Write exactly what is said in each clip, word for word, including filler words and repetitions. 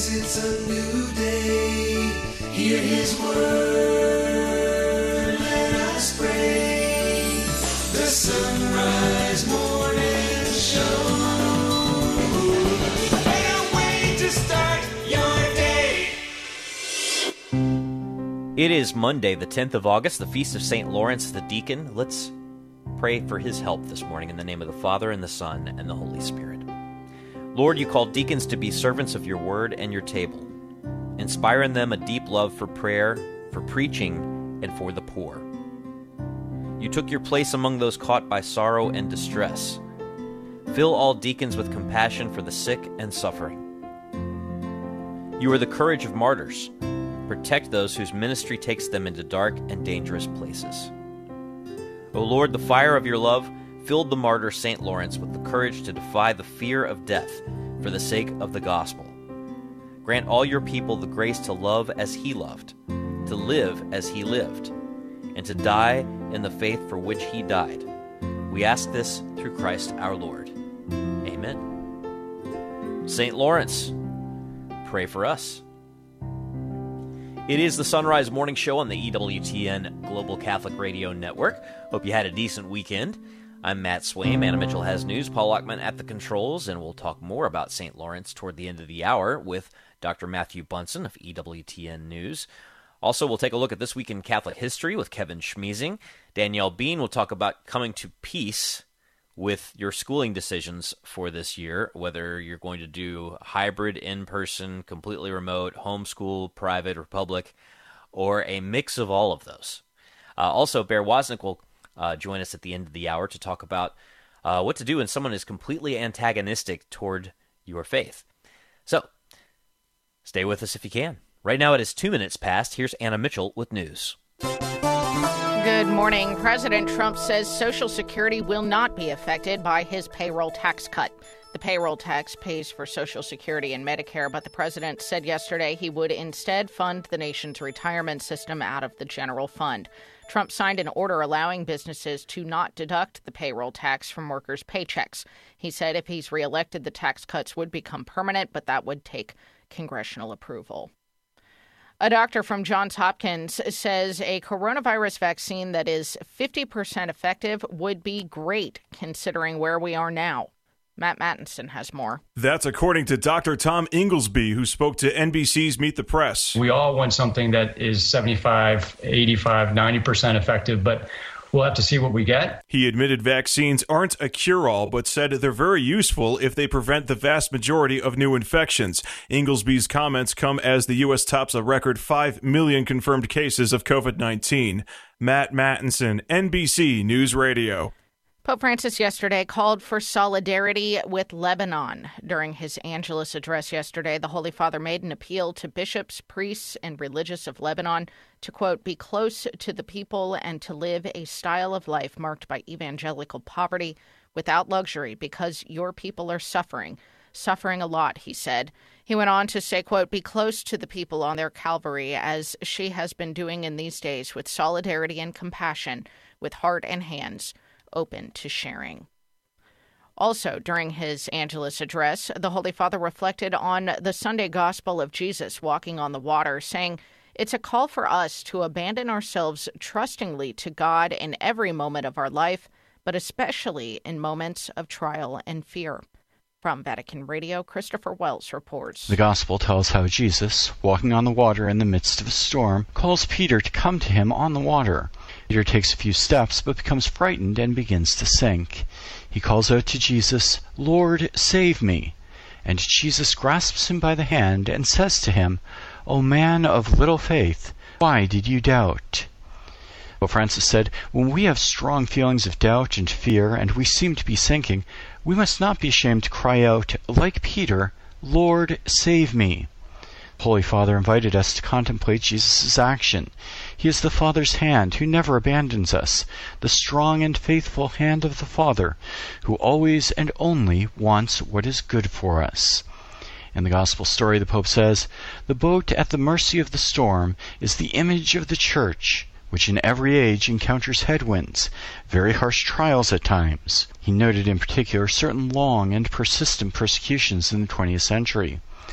Yes, it's a new day. Hear his word. Let us pray. The Sunrise Morning Show. Can't wait to start your day. It is Monday, the tenth of August, the feast of Saint Lawrence the Deacon. Let's pray for his help this morning in the name of the Father, and the Son, and the Holy Spirit. Lord, you called deacons to be servants of your word and your table. Inspire in them a deep love for prayer, for preaching, and for the poor. You took your place among those caught by sorrow and distress. Fill all deacons with compassion for the sick and suffering. You are the courage of martyrs. Protect those whose ministry takes them into dark and dangerous places. O Lord, the fire of your love filled the martyr Saint Lawrence with the courage to defy the fear of death for the sake of the gospel. Grant all your people the grace to love as he loved, to live as he lived, and to die in the faith for which he died. We ask this through Christ our Lord. Amen. Saint Lawrence, pray for us. It is the Sunrise Morning Show on the E W T N Global Catholic Radio Network. Hope you had a decent weekend. I'm Matt Swaim. Anna Mitchell has news. Paul Lockman at the controls, and we'll talk more about Saint Lawrence toward the end of the hour with Doctor Matthew Bunson of E W T N News. Also, we'll take a look at This Week in Catholic History with Kevin Schmiesing. Danielle Bean will talk about coming to peace with your schooling decisions for this year, whether you're going to do hybrid, in-person, completely remote, homeschool, private, or public, or a mix of all of those. Uh, also, Bear Wozniak will uh, join us at the end of the hour to talk about uh, what to do when someone is completely antagonistic toward your faith. So, stay with us if you can. Right now it is two minutes past. Here's Anna Mitchell with news. Good morning. President Trump says Social Security will not be affected by his payroll tax cut. The payroll tax pays for Social Security and Medicare, but the president said yesterday he would instead fund the nation's retirement system out of the general fund. Trump signed an order allowing businesses to not deduct the payroll tax from workers' paychecks. He said if he's reelected, the tax cuts would become permanent, but that would take congressional approval. A doctor from Johns Hopkins says a coronavirus vaccine that is fifty percent effective would be great, considering where we are now. Matt Mattinson has more. That's according to Doctor Tom Inglesby, who spoke to N B C's Meet the Press. We all want something that is seventy-five, eighty-five, ninety percent effective, but we'll have to see what we get. He admitted vaccines aren't a cure-all, but said they're very useful if they prevent the vast majority of new infections. Inglesby's comments come as the U S tops a record five million confirmed cases of covid nineteen. Matt Mattinson, N B C News Radio. Pope Francis yesterday called for solidarity with Lebanon. During his Angelus address yesterday, the Holy Father made an appeal to bishops, priests, and religious of Lebanon to, quote, be close to the people and to live a style of life marked by evangelical poverty without luxury because your people are suffering, suffering a lot, he said. He went on to say, quote, be close to the people on their Calvary as she has been doing in these days with solidarity and compassion, with heart and hands open to sharing. Also, during his Angelus address, the Holy Father reflected on the Sunday gospel of Jesus walking on the water, saying, it's a call for us to abandon ourselves trustingly to God in every moment of our life, but especially in moments of trial and fear. From Vatican Radio, Christopher Wells reports. The Gospel tells how Jesus, walking on the water in the midst of a storm, calls Peter to come to him on the water. Peter takes a few steps but becomes frightened and begins to sink. He calls out to Jesus, Lord, save me. And Jesus grasps him by the hand and says to him, O man of little faith, why did you doubt? Pope Francis said, when we have strong feelings of doubt and fear and we seem to be sinking, we must not be ashamed to cry out, like Peter, Lord, save me. The Holy Father invited us to contemplate Jesus' action. He is the Father's hand who never abandons us, the strong and faithful hand of the Father, who always and only wants what is good for us. In the Gospel story, the Pope says, the boat at the mercy of the storm is the image of the Church, which in every age encounters headwinds, very harsh trials at times. He noted in particular certain long and persistent persecutions in the twentieth century.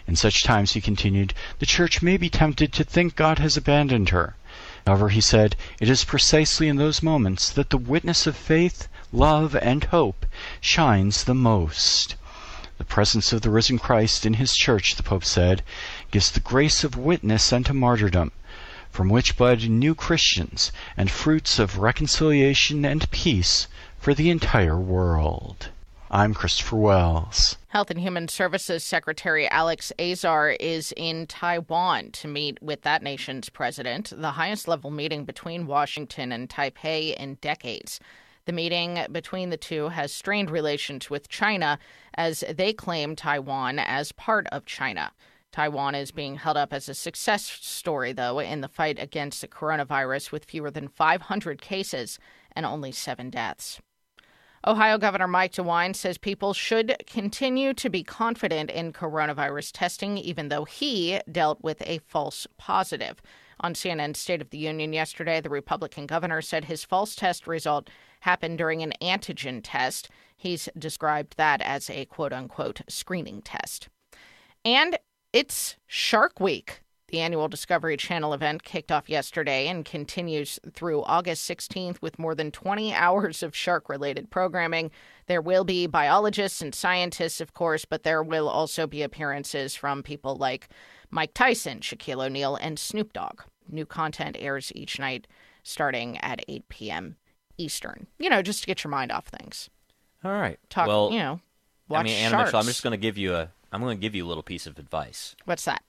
In such times, he continued, the Church may be tempted to think God has abandoned her. However, he said, it is precisely in those moments that the witness of faith, love, and hope shines the most. The presence of the risen Christ in his Church, the Pope said, gives the grace of witness unto martyrdom, from which bud new Christians and fruits of reconciliation and peace for the entire world. I'm Christopher Wells. Health and Human Services Secretary Alex Azar is in Taiwan to meet with that nation's president, the highest-level meeting between Washington and Taipei in decades. The meeting between the two has strained relations with China as they claim Taiwan as part of China. Taiwan is being held up as a success story, though, in the fight against the coronavirus with fewer than five hundred cases and only seven deaths. Ohio Governor Mike DeWine says people should continue to be confident in coronavirus testing, even though he dealt with a false positive. On C N N's State of the Union yesterday, the Republican governor said his false test result happened during an antigen test. He's described that as a quote-unquote screening test. And it's Shark Week. The annual Discovery Channel event kicked off yesterday and continues through August sixteenth with more than twenty hours of shark-related programming. There will be biologists and scientists, of course, but there will also be appearances from people like Mike Tyson, Shaquille O'Neal, and Snoop Dogg. New content airs each night starting at eight p.m. Eastern. You know, just to get your mind off things. All right. Talk, well, you know, watch I mean, Anna sharks. Mitchell, I'm just going to give you a I'm going to give you a little piece of advice. What's that?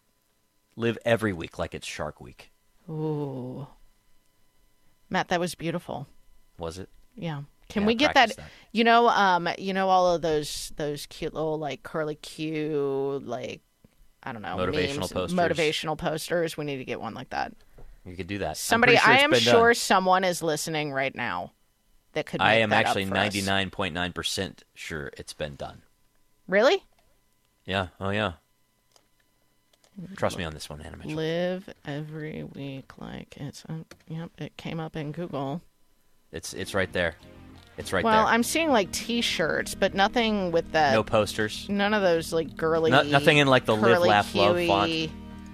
Live every week like it's Shark Week. Ooh. Matt, that was beautiful. Was it? Yeah. Can Yeah, we get that, practice that. You know, um, you know, all of those those cute little like curly Q, like I don't know, Motivational memes, posters. Motivational posters. We need to get one like that. You could do that. Somebody, I'm pretty sure I it's am been sure done. someone is listening right now that could. Make I am that actually up for us. ninety-nine point nine percent sure it's been done. Really? Yeah. Oh yeah. Trust me on this one, Anna Mitchell. Live every week like it's. Uh, yep, it came up in Google. It's it's right there. It's right well, there. I'm seeing like T-shirts, but nothing with that. No posters. None of those like girly. No, nothing in like the Live, curly, Laugh, Love Q-y. font.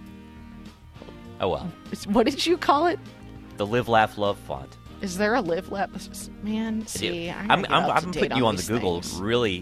Oh well. What did you call it? The Live, Laugh, Love font. Is there a Live Laugh? Man, see, I I'm gotta get I'm, up I'm to putting date you on these the Google things. really,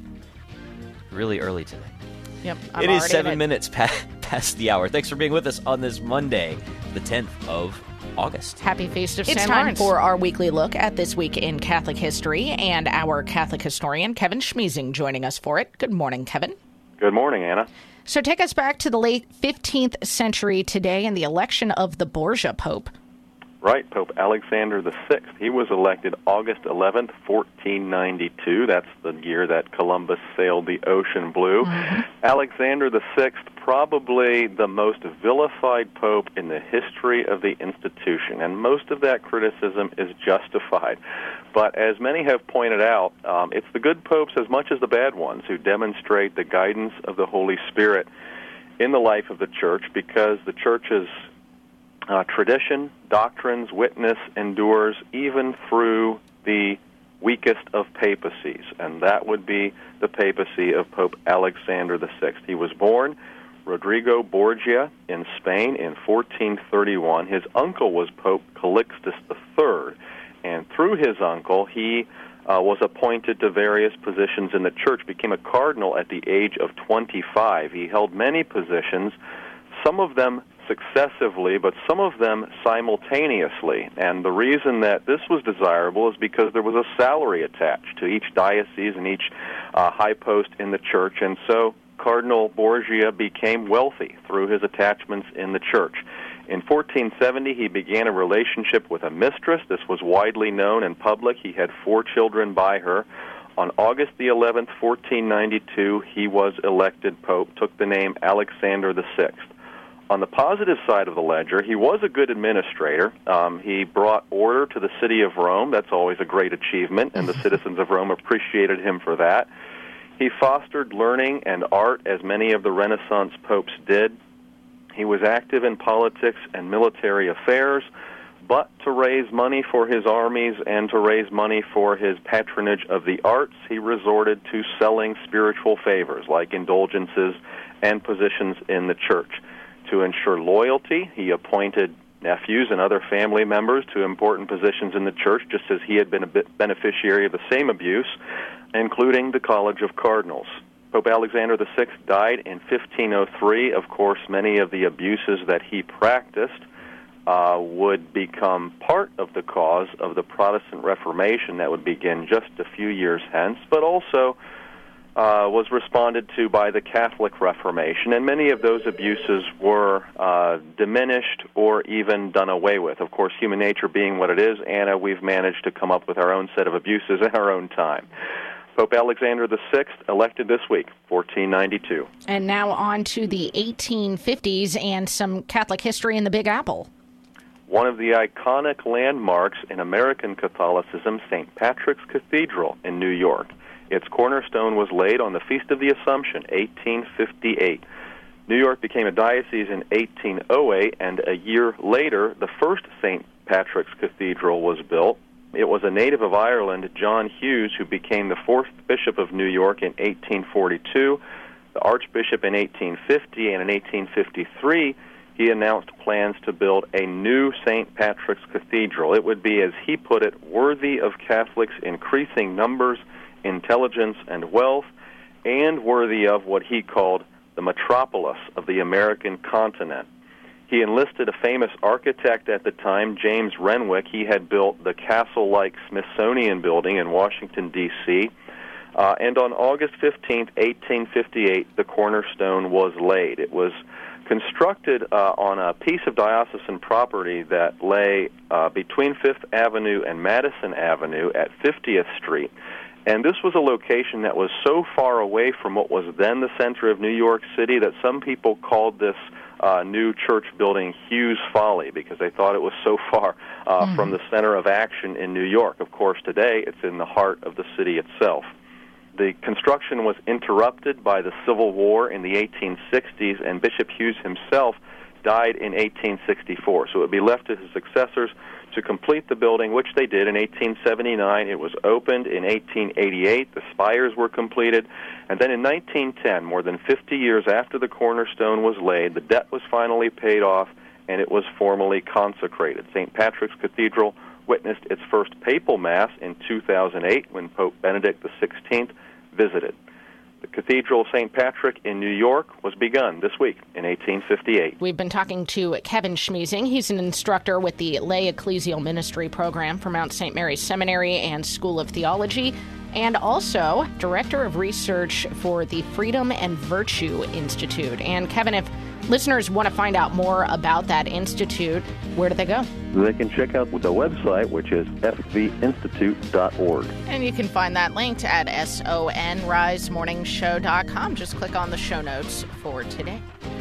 really early today. Yep, I'm It is already seven in it. minutes past, past the hour. Thanks for being with us on this Monday, the tenth of August. Happy Feast of It's Saint time Lawrence. for our weekly look at this week in Catholic history, and our Catholic historian, Kevin Schmiesing, joining us for it. Good morning, Kevin. Good morning, Anna. So take us back to the late fifteenth century today and the election of the Borgia Pope. Right, Pope Alexander the Sixth. He was elected August eleventh, fourteen ninety-two. That's the year that Columbus sailed the ocean blue. Mm-hmm. Alexander the Sixth, probably the most vilified pope in the history of the institution, and most of that criticism is justified. But as many have pointed out, um, it's the good popes as much as the bad ones who demonstrate the guidance of the Holy Spirit in the life of the Church, because the Church's Uh, tradition, doctrines, witness endures even through the weakest of papacies, and that would be the papacy of Pope Alexander the Sixth. He was born Rodrigo Borgia in Spain in fourteen thirty-one. His uncle was Pope Calixtus the Third, and through his uncle he uh, was appointed to various positions in the Church, became a cardinal at the age of twenty-five. He held many positions, some of them successively, but some of them simultaneously. And the reason that this was desirable is because there was a salary attached to each diocese and each uh, high post in the Church, and so Cardinal Borgia became wealthy through his attachments in the Church. In fourteen seventy, he began a relationship with a mistress. This was widely known in public. He had four children by her. On August the eleventh, fourteen ninety-two, he was elected pope, took the name Alexander the Sixth. On the positive side of the ledger, he was a good administrator. Um, he brought order to the city of Rome. That's always a great achievement, and the citizens of Rome appreciated him for that. He fostered learning and art, as many of the Renaissance popes did. He was active in politics and military affairs, But to raise money for his armies and to raise money for his patronage of the arts, he resorted to selling spiritual favors like indulgences and positions in the church. To ensure loyalty, he appointed nephews and other family members to important positions in the church, just as he had been a beneficiary of the same abuse, including the College of Cardinals. Pope Alexander the Sixth died in fifteen oh three. Of course, many of the abuses that he practiced Uh, would become part of the cause of the Protestant Reformation that would begin just a few years hence, but also uh, was responded to by the Catholic Reformation, and many of those abuses were uh, diminished or even done away with. Of course, human nature being what it is, Anna, we've managed to come up with our own set of abuses in our own time. Pope Alexander the Sixth elected this week, fourteen ninety-two. And now on to the eighteen fifties and some Catholic history in the Big Apple. One of the iconic landmarks in American Catholicism, Saint Patrick's Cathedral in New York. Its cornerstone was laid on the Feast of the Assumption, eighteen fifty-eight. New York became a diocese in eighteen oh eight, and a year later, the first Saint Patrick's Cathedral was built. It was a native of Ireland, John Hughes, who became the fourth Bishop of New York in eighteen forty-two, the Archbishop in eighteen fifty, and in eighteen fifty-three, he announced plans to build a new Saint Patrick's Cathedral. It would be, as he put it, worthy of Catholics' increasing numbers, intelligence, and wealth, and worthy of what he called the metropolis of the American continent. He enlisted a famous architect at the time, James Renwick. He had built the castle-like Smithsonian Building in Washington, D C, uh, and on August fifteenth, eighteen fifty-eight, the cornerstone was laid. It was constructed uh, on a piece of diocesan property that lay uh, between Fifth Avenue and Madison Avenue at fiftieth Street. And this was a location that was so far away from what was then the center of New York City that some people called this uh, new church building Hughes Folly, because they thought it was so far uh, mm-hmm. from the center of action in New York. Of course, today it's in the heart of the city itself. The construction was interrupted by the Civil War in the eighteen sixties, and Bishop Hughes himself died in eighteen sixty-four. So it would be left to his successors to complete the building, which they did in eighteen seventy-nine. It was opened in eighteen eighty-eight. The spires were completed. And then in nineteen ten, more than fifty years after the cornerstone was laid, the debt was finally paid off, and it was formally consecrated. Saint Patrick's Cathedral witnessed its first papal mass in two thousand eight when Pope Benedict the sixteenth visited. The Cathedral of Saint Patrick in New York was begun this week in eighteen fifty-eight. We've been talking to Kevin Schmiesing. He's an instructor with the Lay Ecclesial Ministry program for Mount Saint Mary's Seminary and School of Theology, and also director of research for the Freedom and Virtue Institute. And Kevin, if listeners want to find out more about that institute, where do they go? They can check out the website, which is f v institute dot org. And you can find that linked at sonrise morning show dot com. Just click on the show notes for today.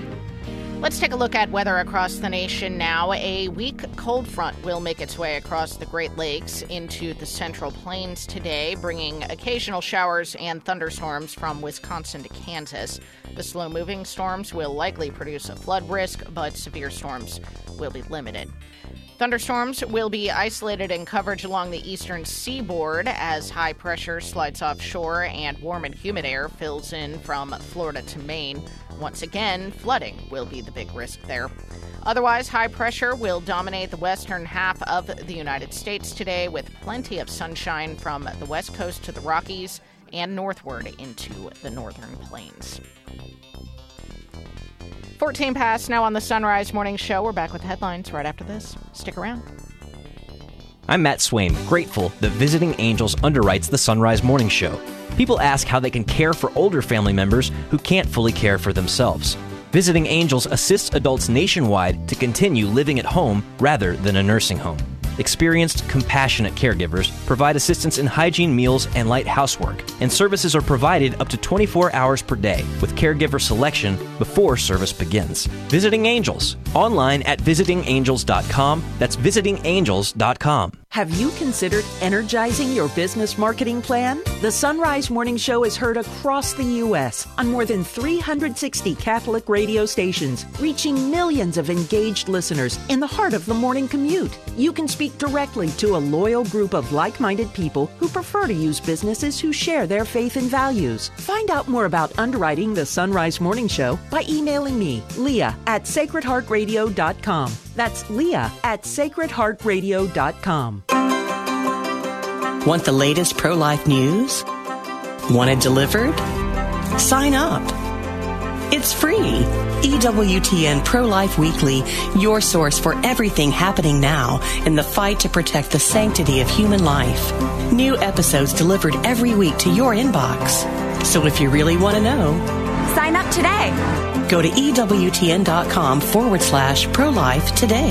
Let's take a look at weather across the nation now. A weak cold front will make its way across the Great Lakes into the Central Plains today, bringing occasional showers and thunderstorms from Wisconsin to Kansas. The slow-moving storms will likely produce a flood risk, but severe storms will be limited. Thunderstorms will be isolated in coverage along the eastern seaboard as high pressure slides offshore and warm and humid air fills in from Florida to Maine. Once again, flooding will be the big risk there. Otherwise, high pressure will dominate the western half of the United States today, with plenty of sunshine from the west coast to the Rockies and northward into the northern plains. fourteen past now on the Sunrise Morning Show. We're back with headlines right after this. Stick around. I'm Matt Swain, grateful that Visiting Angels underwrites the Sunrise Morning Show. People ask how they can care for older family members who can't fully care for themselves. Visiting Angels assists adults nationwide to continue living at home rather than a nursing home. Experienced, compassionate caregivers provide assistance in hygiene, meals, and light housework, and services are provided up to twenty-four hours per day with caregiver selection before service begins. Visiting Angels, online at visiting angels dot com. That's visiting angels dot com. Have you considered energizing your business marketing plan? The Sunrise Morning Show is heard across the U S on more than three hundred sixty Catholic radio stations, reaching millions of engaged listeners in the heart of the morning commute. You can speak directly to a loyal group of like-minded people who prefer to use businesses who share their faith and values. Find out more about underwriting the Sunrise Morning Show by emailing me, Leah, at sacred heart radio dot com. That's Leah at sacred heart radio dot com. Want the latest pro-life news? Want it delivered? Sign up. It's free. E W T N Pro-Life Weekly, your source for everything happening now in the fight to protect the sanctity of human life. New episodes delivered every week to your inbox. So if you really want to know, sign up today. Go to EWTN.com forward slash pro-life today.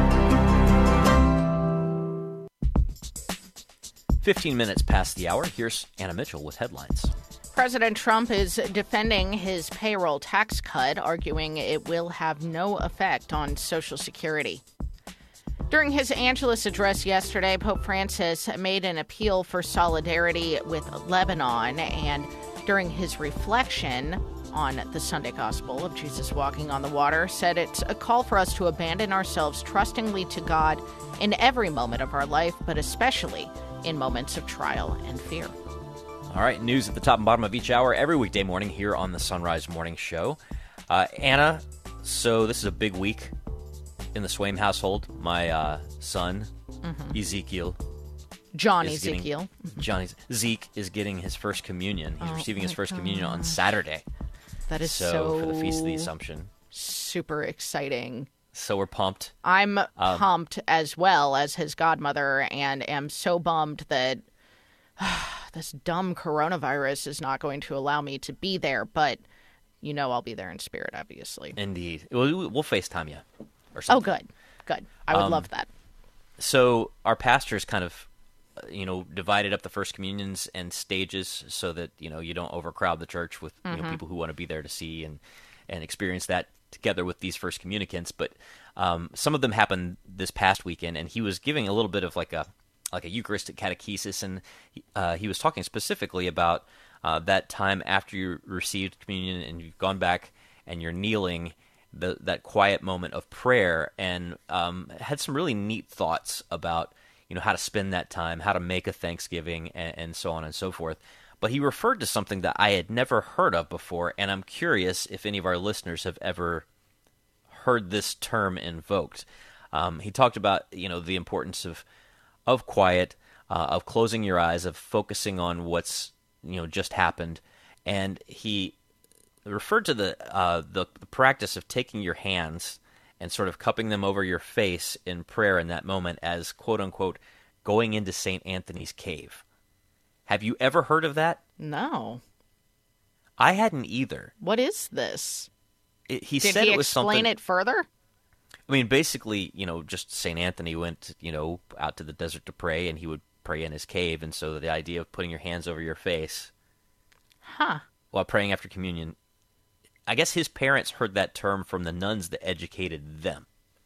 fifteen minutes past the hour. Here's Anna Mitchell with headlines. President Trump is defending his payroll tax cut, arguing it will have no effect on Social Security. During his Angelus address yesterday, Pope Francis made an appeal for solidarity with Lebanon, and during his reflection on the Sunday Gospel of Jesus walking on the water, said it's a call for us to abandon ourselves trustingly to God in every moment of our life, but especially in moments of trial and fear. All right, news at the top and bottom of each hour every weekday morning here on the Sunrise Morning Show. Uh, Anna, so this is a big week in the Swaim household. My uh, son, mm-hmm. Ezekiel. John Ezekiel. Getting, John Zeke is getting his first communion. He's oh, receiving his first gosh. communion on Saturday. That is so, so... for the Feast of the Assumption. Super exciting. So we're pumped. I'm um, pumped as well as his godmother, and am so bummed that uh, this dumb coronavirus is not going to allow me to be there. But, you know, I'll be there in spirit, obviously. Indeed. We'll, we'll FaceTime you or something. Oh, good. Good. I would um, love that. So our pastors kind of, you know, divided up the First Communions and stages so that, you know, you don't overcrowd the church with mm-hmm. you know, people who want to be there to see and, and experience that together with these first communicants. But um, some of them happened this past weekend, and he was giving a little bit of like a like a Eucharistic catechesis, and uh, he was talking specifically about uh, that time after you received communion and you've gone back and you're kneeling, the, that quiet moment of prayer, and um, had some really neat thoughts about, you know, how to spend that time, how to make a Thanksgiving, and, and so on and so forth. But he referred to something that I had never heard of before, and I'm curious if any of our listeners have ever heard this term invoked. Um, he talked about, you know, the importance of of quiet, uh, of closing your eyes, of focusing on what's, you know, just happened, and he referred to the uh, the, the practice of taking your hands and sort of cupping them over your face in prayer in that moment as, quote unquote, going into Saint Anthony's cave. Have you ever heard of that? No. I hadn't either. What is this? It, he Did said he it was something. explain it further? I mean, basically, you know, just Saint Anthony went, you know, out to the desert to pray, and he would pray in his cave, and so the idea of putting your hands over your face, huh, while praying after communion, I guess his parents heard that term from the nuns that educated them.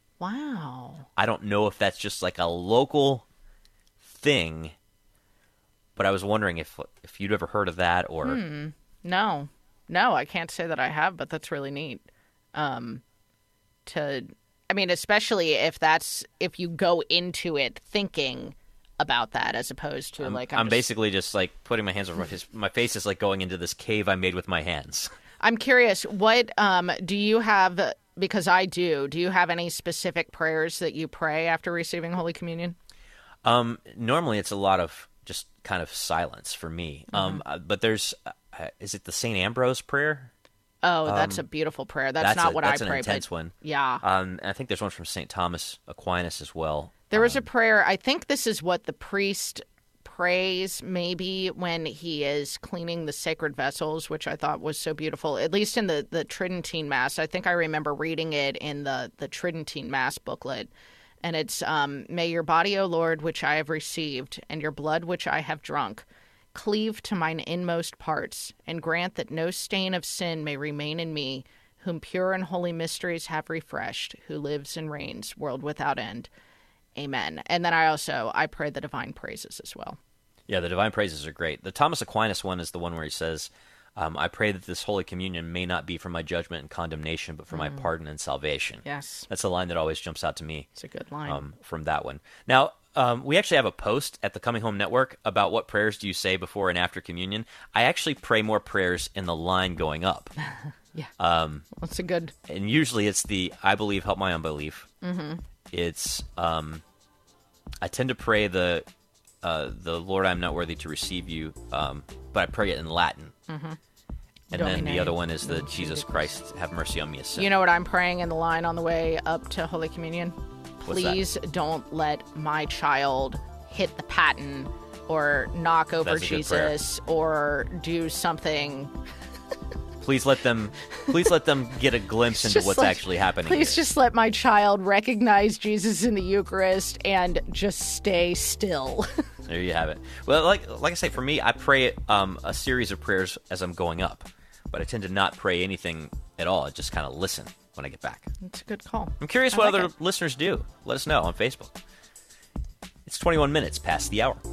Wow. I don't know if that's just like a local thing. But I was wondering if if you'd ever heard of that, or hmm. no, no, I can't say that I have. But that's really neat. Um, to, I mean, especially if that's if you go into it thinking about that, as opposed to I'm, like I'm, I'm just, basically just like putting my hands over my face. My face is like going into this cave I made with my hands. I'm curious. What um do you have? Because I do. Do you have any specific prayers that you pray after receiving Holy Communion? Um, normally it's a lot of just kind of silence for me. Mm-hmm. Um, but there's, uh, is it the Saint Ambrose prayer? Oh, that's um, a beautiful prayer. That's, that's not a, what that's I an pray. Intense but, one. Yeah. Um, and I think there's one from Saint Thomas Aquinas as well. There was um, a prayer. I think this is what the priest prays maybe when he is cleaning the sacred vessels, which I thought was so beautiful, at least in the, the Tridentine Mass. I think I remember reading it in the, the Tridentine Mass booklet. And it's, um, may your body, O Lord, which I have received, and your blood, which I have drunk, cleave to mine inmost parts, and grant that no stain of sin may remain in me, whom pure and holy mysteries have refreshed, who lives and reigns, world without end. Amen. And then I also, I pray the divine praises as well. Yeah, the divine praises are great. The Thomas Aquinas one is the one where he says, um, I pray that this Holy Communion may not be for my judgment and condemnation, but for mm. my pardon and salvation. Yes. That's a line that always jumps out to me. It's a good line. Um, from that one. Now, um, we actually have a post at the Coming Home Network about what prayers do you say before and after communion. I actually pray more prayers in the line going up. Yeah. Um, That's a good... And usually it's the, I believe, help my unbelief. Mm-hmm. It's, um, I tend to pray the, uh, the Lord, I'm not worthy to receive you, um, but I pray it in Latin. Mm-hmm. And then the other one is the Jesus Christ, have mercy on me, a sinner. You know what I'm praying in the line on the way up to Holy Communion? Please don't let my child hit the paten or knock over Jesus or do something... Please let them. Please let them get a glimpse into what's let, actually happening. Please here. just let my child recognize Jesus in the Eucharist and just stay still. There you have it. Well, like like I say, for me, I pray um, a series of prayers as I'm going up, but I tend to not pray anything at all. I just kind of listen when I get back. That's a good call. I'm curious I what like other it. listeners do. Let us know on Facebook. It's twenty-one minutes past the hour.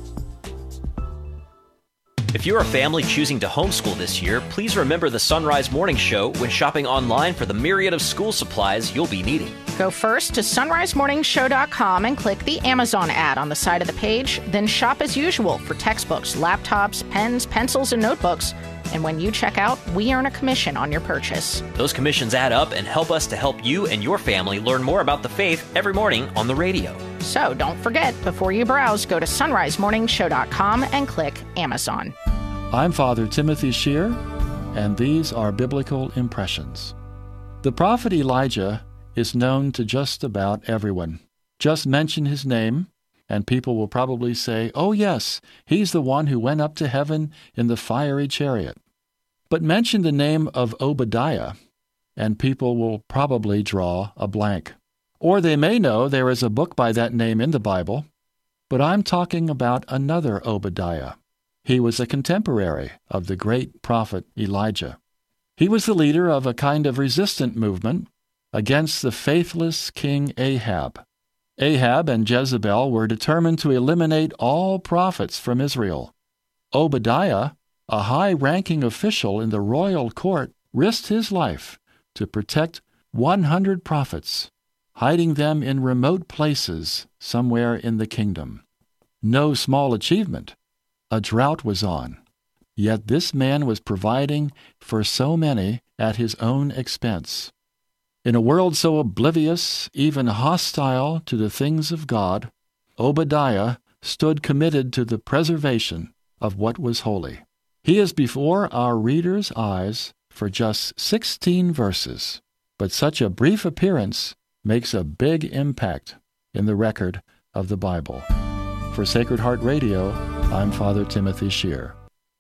If you're a family choosing to homeschool this year, please remember the Sunrise Morning Show when shopping online for the myriad of school supplies you'll be needing. Go first to sunrise morning show dot com and click the Amazon ad on the side of the page. Then shop as usual for textbooks, laptops, pens, pencils, and notebooks. And when you check out, we earn a commission on your purchase. Those commissions add up and help us to help you and your family learn more about the faith every morning on the radio. So don't forget, before you browse, go to sunrise morning show dot com and click Amazon. I'm Father Timothy Shear, and these are Biblical Impressions. The prophet Elijah is known to just about everyone. Just mention his name, and people will probably say, oh yes, he's the one who went up to heaven in the fiery chariot. But mention the name of Obadiah, and people will probably draw a blank. Or they may know there is a book by that name in the Bible, but I'm talking about another Obadiah. He was a contemporary of the great prophet Elijah. He was the leader of a kind of resistant movement against the faithless King Ahab. Ahab and Jezebel were determined to eliminate all prophets from Israel. Obadiah, a high-ranking official in the royal court, risked his life to protect one hundred prophets, hiding them in remote places somewhere in the kingdom. No small achievement. A drought was on, yet this man was providing for so many at his own expense. In a world so oblivious, even hostile to the things of God, Obadiah stood committed to the preservation of what was holy. He is before our readers' eyes for just sixteen verses, but such a brief appearance makes a big impact in the record of the Bible. For Sacred Heart Radio, I'm Father Timothy Shear.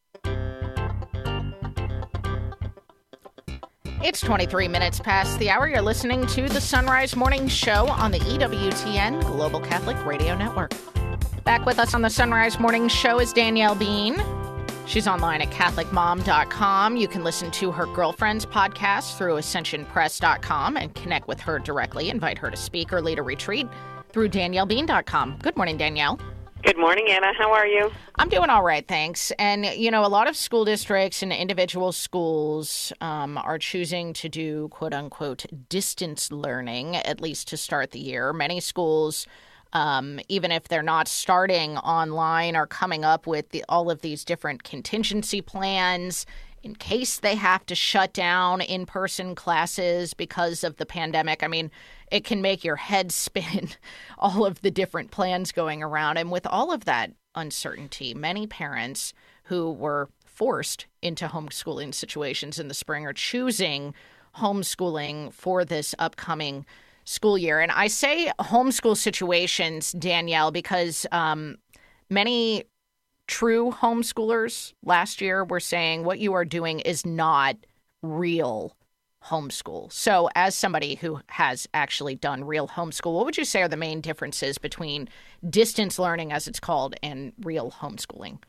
It's twenty-three minutes past the hour. You're listening to the Sunrise Morning Show on the E W T N Global Catholic Radio Network. Back with us on the Sunrise Morning Show is Danielle Bean. She's online at catholic mom dot com. You can listen to her Girlfriends podcast through ascension press dot com and connect with her directly, invite her to speak or lead a retreat through danielle bean dot com. Good morning, Danielle. Good morning, Anna. How are you? I'm doing all right, thanks. And, you know, a lot of school districts and individual schools um, are choosing to do, quote unquote, distance learning, at least to start the year. Many schools, um, even if they're not starting online, are coming up with the, all of these different contingency plans in case they have to shut down in-person classes because of the pandemic. I mean, it can make your head spin, all of the different plans going around. And with all of that uncertainty, many parents who were forced into homeschooling situations in the spring are choosing homeschooling for this upcoming school year. And I say homeschool situations, Danielle, because um, many true homeschoolers last year were saying what you are doing is not real homeschool. So as somebody who has actually done real homeschool, what would you say are the main differences between distance learning, as it's called, and real homeschooling?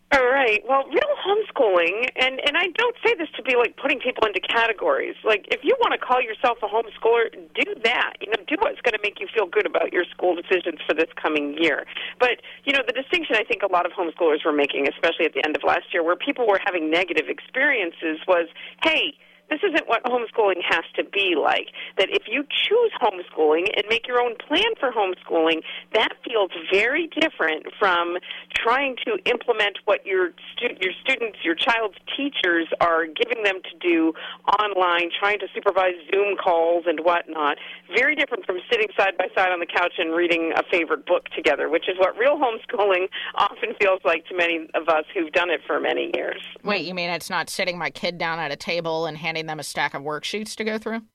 All right. Well, real homeschooling, and, and I don't say this to be like putting people into categories. Like, if you want to call yourself a homeschooler, do that. You know, do what's going to make you feel good about your school decisions for this coming year. But, you know, the distinction I think a lot of homeschoolers were making, especially at the end of last year, where people were having negative experiences was, hey, this isn't what homeschooling has to be like. That if you choose homeschooling and make your own plan for homeschooling, that feels very different from trying to implement what your stu- your students, your child's teachers are giving them to do online, trying to supervise Zoom calls and whatnot. Very different from sitting side by side on the couch and reading a favorite book together, which is what real homeschooling often feels like to many of us who've done it for many years. Wait, you mean it's not sitting my kid down at a table and handing them a stack of worksheets to go through?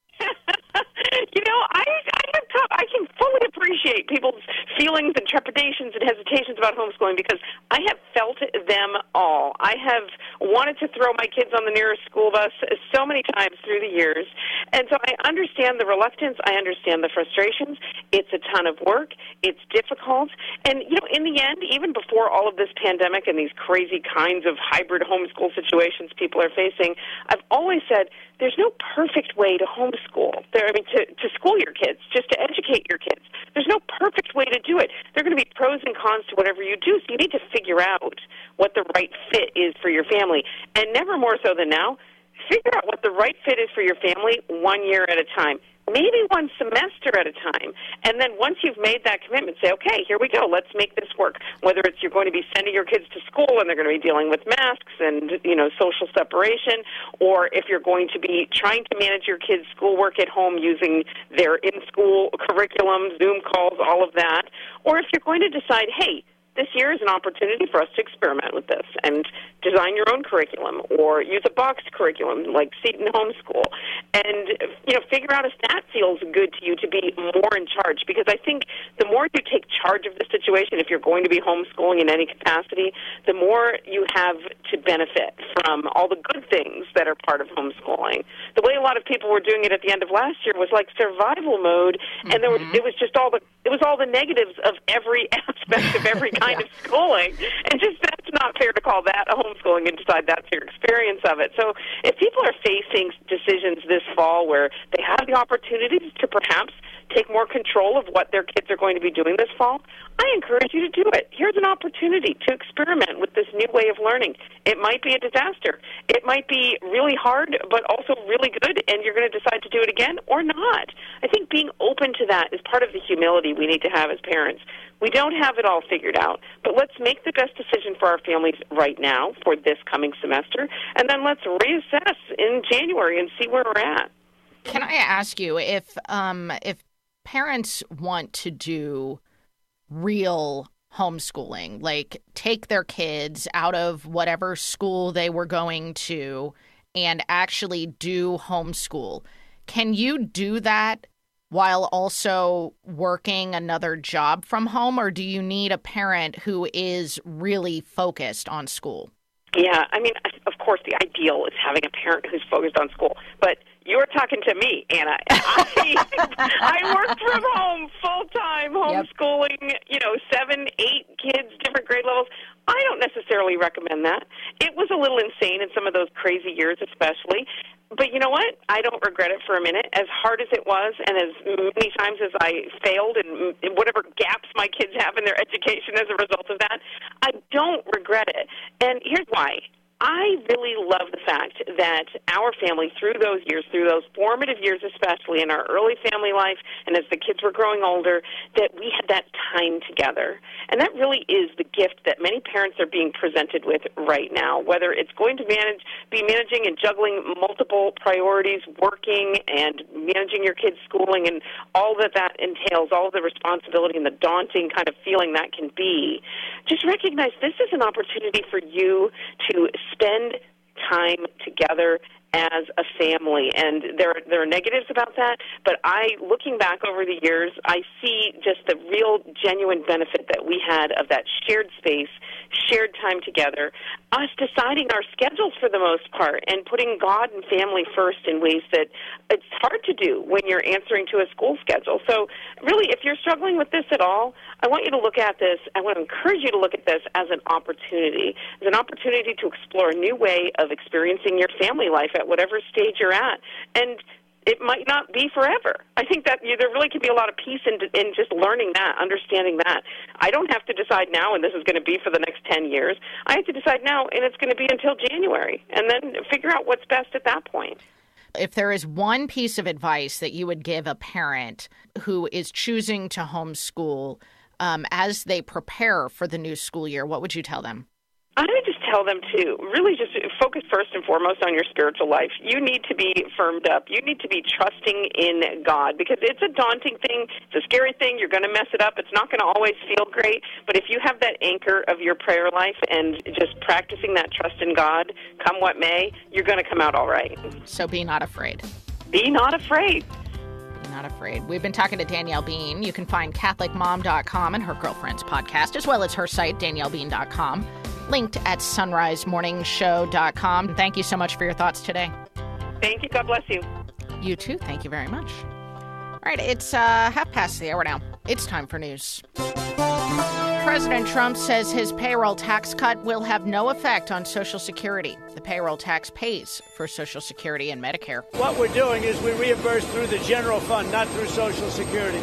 You know, I, I have come, I can fully appreciate people's feelings and trepidations and hesitations about homeschooling because I have felt them all. I have wanted to throw my kids on the nearest school bus so many times through the years, and so I understand the reluctance. I understand the frustrations. It's a ton of work. It's difficult. And, you know, in the end, even before all of this pandemic and these crazy kinds of hybrid homeschool situations people are facing, I've always said there's no perfect way to homeschool. There, I mean, to, to school your kids, just to educate your kids. There's no perfect way to do it. There are going to be pros and cons to whatever you do, so you need to figure out what the right fit is for your family. And never more so than now, figure out what the right fit is for your family one year at a time. Maybe one semester at a time. And then once you've made that commitment, say, okay, here we go, let's make this work. Whether it's you're going to be sending your kids to school and they're going to be dealing with masks and, you know, social separation, or if you're going to be trying to manage your kids' schoolwork at home using their in-school curriculum, Zoom calls, all of that, or if you're going to decide, hey, this year is an opportunity for us to experiment with this and design your own curriculum or use a boxed curriculum like Seton Homeschool and, you know, figure out if that feels good to you to be more in charge. Because I think the more you take charge of the situation, if you're going to be homeschooling in any capacity, the more you have to benefit from all the good things that are part of homeschooling. The way a lot of people were doing it at the end of last year was like survival mode, and mm-hmm. there was, it was just all the it was all the negatives of every aspect of every kind yeah. of schooling, and just that's not fair to call that a homeschooling and decide that's your experience of it. So if people are facing decisions this fall where they have the opportunities to perhaps take more control of what their kids are going to be doing this fall, I encourage you to do it. Here's an opportunity to experiment with this new way of learning. It might be a disaster. It might be really hard, but also really good, and you're going to decide to do it again or not. I think being open to that is part of the humility we need to have as parents. We don't have it all figured out, but let's make the best decision for our families right now for this coming semester, and then let's reassess in January and see where we're at. Can I ask you if um, if parents want to do real homeschooling, like take their kids out of whatever school they were going to and actually do homeschool, can you do that while also working another job from home, or do you need a parent who is really focused on school? Yeah, I mean, of course, the ideal is having a parent who's focused on school, but you're talking to me, Anna. I, I worked from home full-time, homeschooling, yep. you know, seven, eight kids, different grade levels. I don't necessarily recommend that. It was a little insane in some of those crazy years especially. But you know what? I don't regret it for a minute. As hard as it was and as many times as I failed and whatever gaps my kids have in their education as a result of that, I don't regret it. And here's why. I really love the fact that our family, through those years, through those formative years especially in our early family life and as the kids were growing older, that we had that time together. And that really is the gift that many parents are being presented with right now, whether it's going to manage, be managing and juggling multiple priorities, working and managing your kids' schooling and all that that entails, all of the responsibility and the daunting kind of feeling that can be. Just recognize this is an opportunity for you to spend time together as a family. And there, there are negatives about that, but I, looking back over the years, I see just the real genuine benefit that we had of that shared space, shared time together, us deciding our schedules for the most part, and putting God and family first in ways that it's hard to do when you're answering to a school schedule. So really, if you're struggling with this at all, I want you to look at this, I want to encourage you to look at this as an opportunity, as an opportunity to explore a new way of experiencing your family life at whatever stage you're at. And it might not be forever. I think that you, there really can be a lot of peace in, in just learning that, understanding that. I don't have to decide now, and this is going to be for the next ten years. I have to decide now, and it's going to be until January, and then figure out what's best at that point. If there is one piece of advice that you would give a parent who is choosing to homeschool um, as they prepare for the new school year, what would you tell them? I would just tell them to really just focus first and foremost on your spiritual life. You need to be firmed up. You need to be trusting in God, because it's a daunting thing. It's a scary thing. You're going to mess it up. It's not going to always feel great. But if you have that anchor of your prayer life and just practicing that trust in God, come what may, you're going to come out all right. So be not afraid. Be not afraid. Not afraid. We've been talking to Danielle Bean. You can find Catholic Mom dot com and her Girlfriends podcast, as well as her site, Danielle Bean dot com, linked at sunrise morning show dot com. Thank you so much for your thoughts today. Thank you. God bless you. You too. Thank you very much. All right, it's uh, half past the hour now. It's time for news. President Trump says his payroll tax cut will have no effect on Social Security. The payroll tax pays for Social Security and Medicare. What we're doing is we reimburse through the general fund, not through Social Security.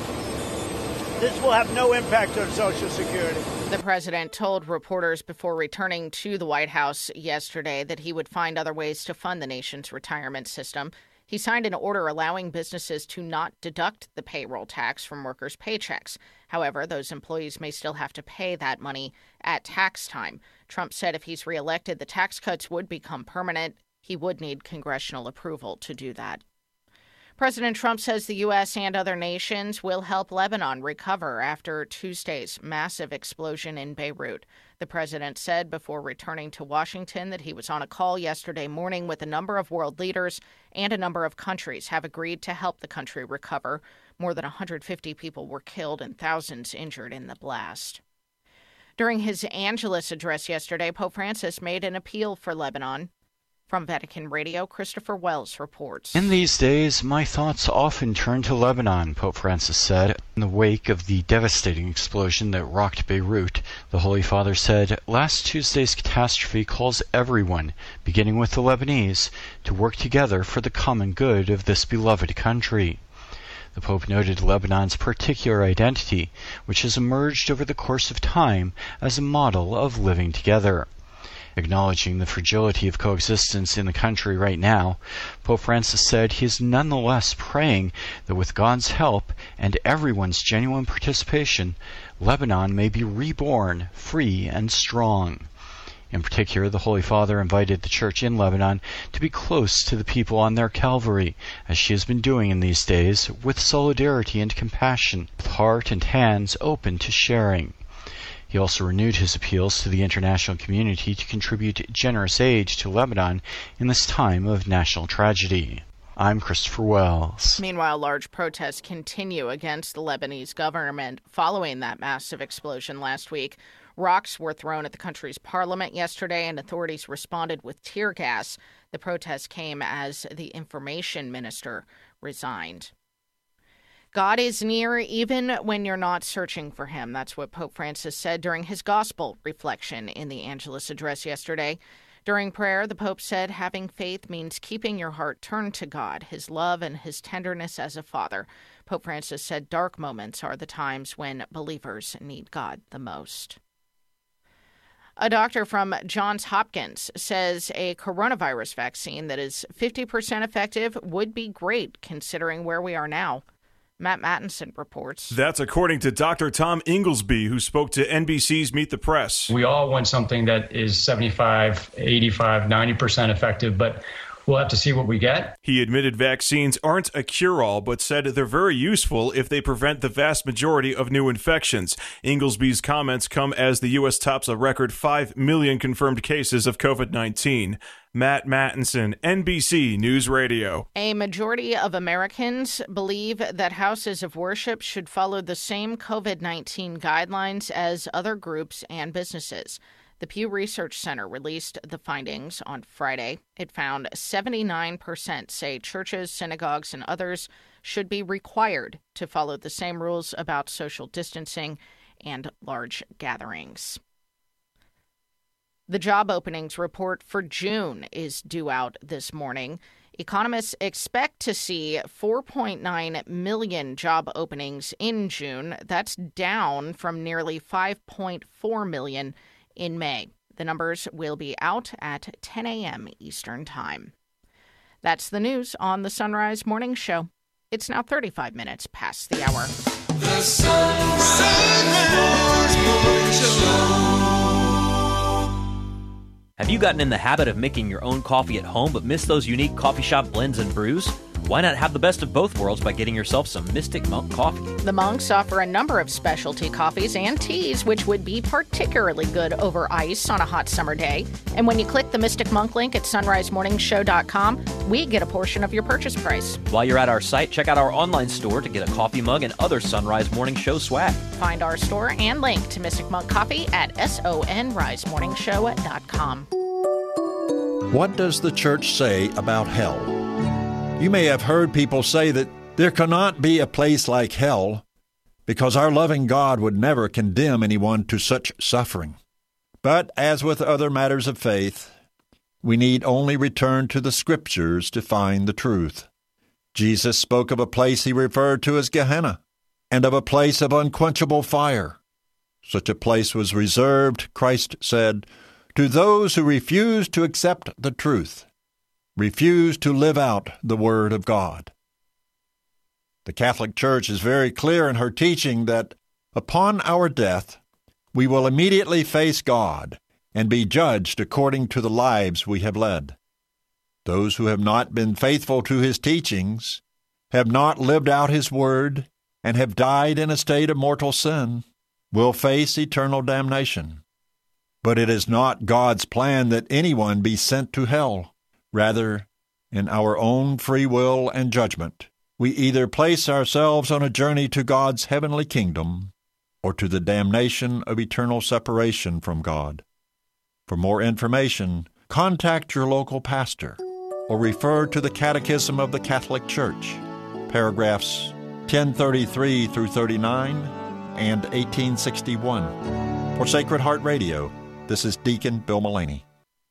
This will have no impact on Social Security. The president told reporters before returning to the White House yesterday that he would find other ways to fund the nation's retirement system. He signed an order allowing businesses to not deduct the payroll tax from workers' paychecks. However, those employees may still have to pay that money at tax time. Trump said if he's reelected, the tax cuts would become permanent. He would need congressional approval to do that. President Trump says the U S and other nations will help Lebanon recover after Tuesday's massive explosion in Beirut. The president said before returning to Washington that he was on a call yesterday morning with a number of world leaders, and a number of countries have agreed to help the country recover. More than one hundred fifty people were killed and thousands injured in the blast. During his Angelus address yesterday, Pope Francis made an appeal for Lebanon. From Vatican Radio, Christopher Wells reports. In these days, my thoughts often turn to Lebanon, Pope Francis said. In the wake of the devastating explosion that rocked Beirut, the Holy Father said, last Tuesday's catastrophe calls everyone, beginning with the Lebanese, to work together for the common good of this beloved country. The Pope noted Lebanon's particular identity, which has emerged over the course of time as a model of living together. Acknowledging the fragility of coexistence in the country right now, Pope Francis said he is nonetheless praying that with God's help and everyone's genuine participation, Lebanon may be reborn, free and strong. In particular, the Holy Father invited the Church in Lebanon to be close to the people on their Calvary, as she has been doing in these days, with solidarity and compassion, with heart and hands open to sharing. He also renewed his appeals to the international community to contribute generous aid to Lebanon in this time of national tragedy. I'm Christopher Wells. Meanwhile, large protests continue against the Lebanese government following that massive explosion last week. Rocks were thrown at the country's parliament yesterday, and authorities responded with tear gas. The protests came as the information minister resigned. God is near even when you're not searching for him. That's what Pope Francis said during his gospel reflection in the Angelus address yesterday. During prayer, the Pope said having faith means keeping your heart turned to God, his love and his tenderness as a father. Pope Francis said dark moments are the times when believers need God the most. A doctor from Johns Hopkins says a coronavirus vaccine that is fifty percent effective would be great considering where we are now. Matt Mattinson reports. That's according to Doctor Tom Inglesby, who spoke to N B C's Meet the Press. We all want something that is seventy-five, eighty-five, ninety percent effective, but we'll have to see what we get. He admitted vaccines aren't a cure-all, but said they're very useful if they prevent the vast majority of new infections. Inglesby's comments come as the U S tops a record five million confirmed cases of covid nineteen. Matt Mattinson, N B C News Radio. A majority of Americans believe that houses of worship should follow the same covid nineteen guidelines as other groups and businesses. The Pew Research Center released the findings on Friday. It found seventy-nine percent say churches, synagogues, and others should be required to follow the same rules about social distancing and large gatherings. The job openings report for June is due out this morning. Economists expect to see four point nine million job openings in June. That's down from nearly five point four million in May. The numbers will be out at ten a.m. Eastern Time. That's the news on the Sunrise Morning Show. It's now thirty-five minutes past the hour. The Sunrise Morning Show. Have you gotten in the habit of making your own coffee at home but miss those unique coffee shop blends and brews? Why not have the best of both worlds by getting yourself some Mystic Monk coffee? The Monks offer a number of specialty coffees and teas, which would be particularly good over ice on a hot summer day. And when you click the Mystic Monk link at sunrise morning show dot com, we get a portion of your purchase price. While you're at our site, check out our online store to get a coffee mug and other Sunrise Morning Show swag. Find our store and link to Mystic Monk Coffee at sunrise morning show dot com. What does the church say about hell? You may have heard people say that there cannot be a place like hell because our loving God would never condemn anyone to such suffering. But as with other matters of faith, we need only return to the Scriptures to find the truth. Jesus spoke of a place he referred to as Gehenna and of a place of unquenchable fire. Such a place was reserved, Christ said, to those who refuse to accept the truth, refuse to live out the Word of God. The Catholic Church is very clear in her teaching that upon our death, we will immediately face God and be judged according to the lives we have led. Those who have not been faithful to His teachings, have not lived out His Word, and have died in a state of mortal sin, will face eternal damnation. But it is not God's plan that anyone be sent to hell. Rather, in our own free will and judgment, we either place ourselves on a journey to God's heavenly kingdom or to the damnation of eternal separation from God. For more information, contact your local pastor or refer to the Catechism of the Catholic Church, paragraphs ten thirty-three through thirty-nine and eighteen sixty-one. For Sacred Heart Radio, this is Deacon Bill Mullaney.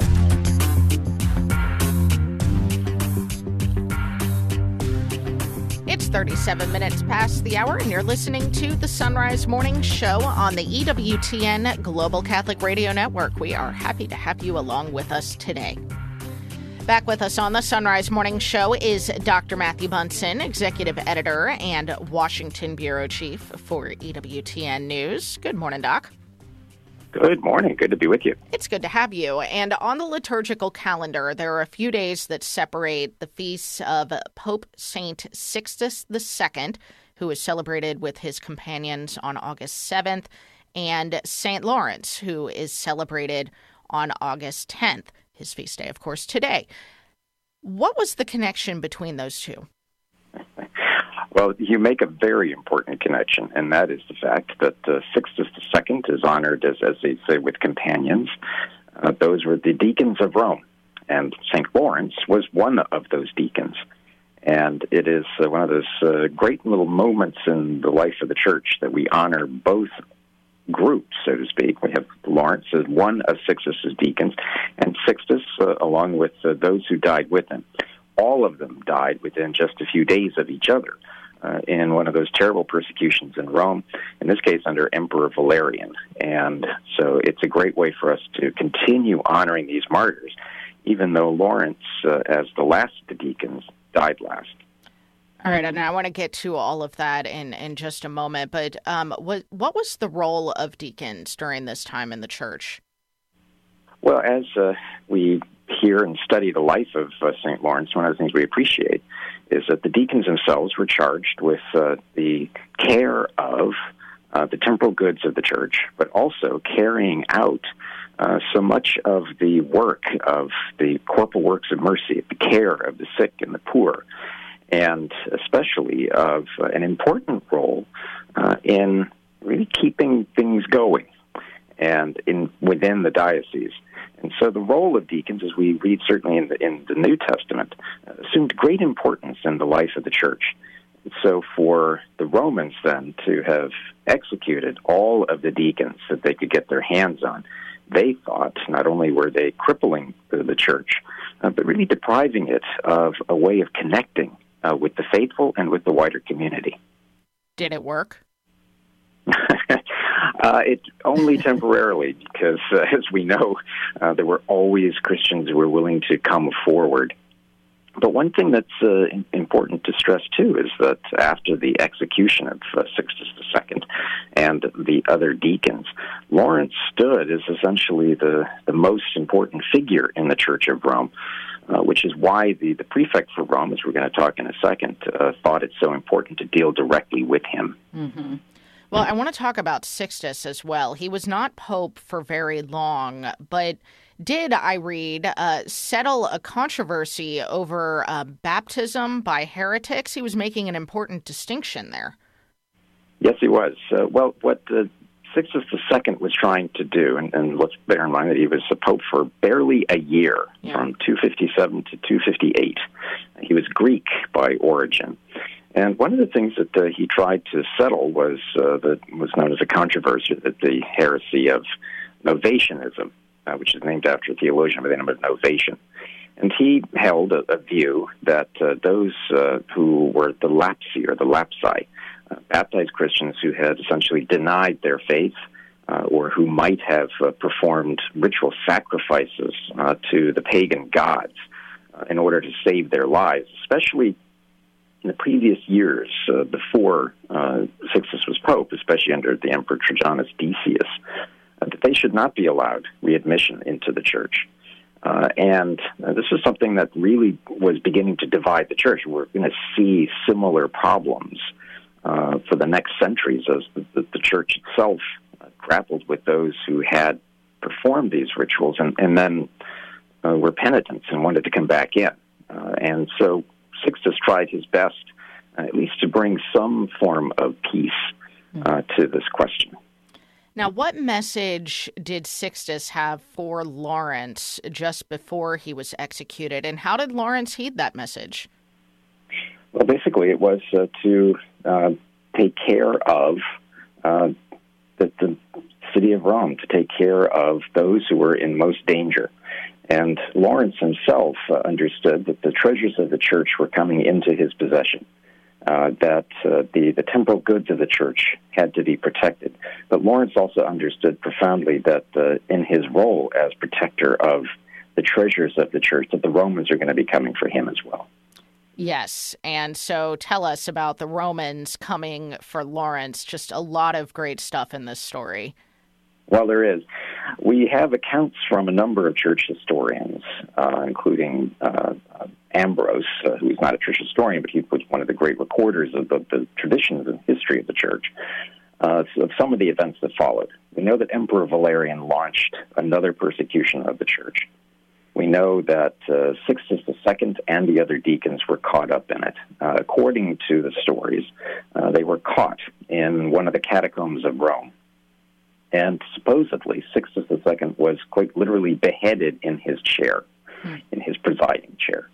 It's thirty-seven minutes past the hour, and you're listening to the Sunrise Morning Show on the E W T N Global Catholic Radio Network. We are happy to have you along with us today. Back with us on the Sunrise Morning Show is Doctor Matthew Bunson, Executive Editor and Washington Bureau Chief for E W T N News. Good morning, Doc. Good morning. Good to be with you. It's good to have you. And on the liturgical calendar, there are a few days that separate the feasts of Pope Saint Sixtus the Second, who is celebrated with his companions on August seventh, and Saint Lawrence, who is celebrated on August tenth, his feast day, of course, today. What was the connection between those two? Well, you make a very important connection, and that is the fact that uh, Sixtus the Second is honored, as, as they say, with companions. Uh, those were the deacons of Rome, and Saint Lawrence was one of those deacons. And it is uh, one of those uh, great little moments in the life of the Church that we honor both groups, so to speak. We have Lawrence as one of Sixtus's deacons, and Sixtus, uh, along with uh, those who died with him. All of them died within just a few days of each other uh, in one of those terrible persecutions in Rome, in this case under Emperor Valerian. And so it's a great way for us to continue honoring these martyrs, even though Lawrence, uh, as the last of the deacons, died last. All right, and I want to get to all of that in, in just a moment, but um, what, what was the role of deacons during this time in the Church? Well, as uh, we hear and study the life of uh, Saint Lawrence, one of the things we appreciate is that the deacons themselves were charged with uh, the care of uh, the temporal goods of the church, but also carrying out uh, so much of the work of the corporal works of mercy, the care of the sick and the poor, and especially of uh, an important role uh, in really keeping things going and in within the diocese. And so the role of deacons, as we read certainly in the, in the New Testament, uh, assumed great importance in the life of the church. And so for the Romans then to have executed all of the deacons that they could get their hands on, they thought not only were they crippling the, the church, uh, but really depriving it of a way of connecting uh, with the faithful and with the wider community. Did it work? Uh, it only temporarily, because uh, as we know, uh, there were always Christians who were willing to come forward. But one thing that's uh, important to stress, too, is that after the execution of uh, Sixtus the Second and the other deacons, Lawrence stood as essentially the, the most important figure in the Church of Rome, uh, which is why the, the prefect for Rome, as we're going to talk in a second, uh, thought it so important to deal directly with him. Mm-hmm. Well, I want to talk about Sixtus as well. He was not pope for very long, but did, I read, uh, settle a controversy over uh, baptism by heretics. He was making an important distinction there. Yes, he was. Uh, well, what uh, Sixtus the Second was trying to do, and, and let's bear in mind that he was a pope for barely a year, yeah. from two fifty-seven to two fifty-eight. He was Greek by origin. And one of the things that uh, he tried to settle was uh, that was known as a controversy, that the heresy of Novatianism, uh, which is named after a theologian by the name of Novatian. And he held a, a view that uh, those uh, who were the lapsi, or the lapsi, uh, baptized Christians who had essentially denied their faith, uh, or who might have uh, performed ritual sacrifices uh, to the pagan gods uh, in order to save their lives, especially in the previous years uh, before uh, Sixtus was pope, especially under the Emperor Trajanus Decius, uh, that they should not be allowed readmission into the church. Uh, and uh, this is something that really was beginning to divide the church. We're going to see similar problems uh, for the next centuries as the, the, the church itself uh, grappled with those who had performed these rituals and, and then uh, were penitents and wanted to come back in. Uh, and so Sixtus tried his best, uh, at least to bring some form of peace uh, to this question. Now, what message did Sixtus have for Lawrence just before he was executed, and how did Lawrence heed that message? Well, basically, it was uh, to uh, take care of uh, the, the city of Rome, to take care of those who were in most danger. And Lawrence himself uh, understood that the treasures of the church were coming into his possession, uh, that uh, the, the temporal goods of the church had to be protected. But Lawrence also understood profoundly that uh, in his role as protector of the treasures of the church, that the Romans are going to be coming for him as well. Yes, and so tell us about the Romans coming for Lawrence. Just a lot of great stuff in this story. Well, there is. We have accounts from a number of church historians, uh, including uh, Ambrose, uh, who is not a church historian, but he was one of the great recorders of the, the traditions and history of the church, uh, of some of the events that followed. We know that Emperor Valerian launched another persecution of the church. We know that uh, Sixtus the Second and the other deacons were caught up in it. Uh, according to the stories, uh, they were caught in one of the catacombs of Rome. And supposedly, Sixtus the Second was quite literally beheaded in his chair, hmm. in his presiding chair.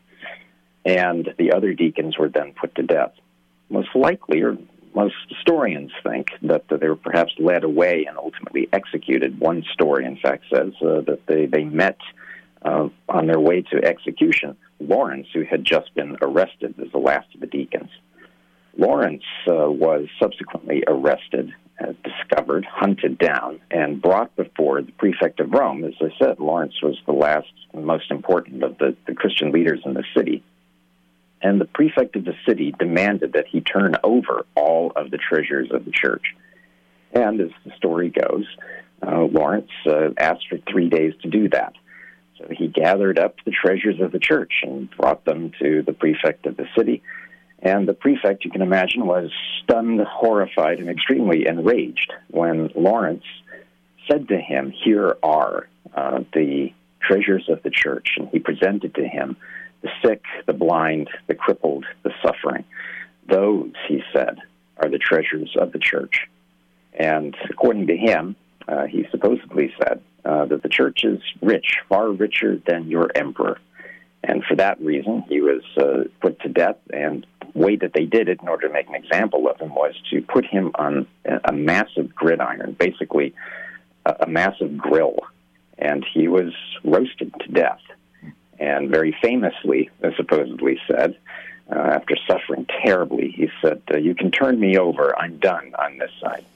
And the other deacons were then put to death. Most likely, or most historians think, that they were perhaps led away and ultimately executed. One story, in fact, says uh, that they, they met uh, on their way to execution Lawrence, who had just been arrested as the last of the deacons. Lawrence uh, was subsequently arrested, uh, discovered, hunted down, and brought before the prefect of Rome. As I said, Lawrence was the last and most important of the, the Christian leaders in the city. And the prefect of the city demanded that he turn over all of the treasures of the church. And as the story goes, uh, Lawrence uh, asked for three days to do that. So So he gathered up the treasures of the church and brought them to the prefect of the city. And the prefect, you can imagine, was stunned, horrified, and extremely enraged when Lawrence said to him, "Here are uh, the treasures of the church." And he presented to him the sick, the blind, the crippled, the suffering. "Those," he said, "are the treasures of the church." And according to him, uh, he supposedly said uh, that the church is rich, far richer than your emperor. And for that reason, he was uh, put to death. And the way that they did it, in order to make an example of him, was to put him on a massive gridiron, basically a, a massive grill. And he was roasted to death. And very famously, supposedly said, uh, after suffering terribly, he said, uh, "You can turn me over. I'm done on this side."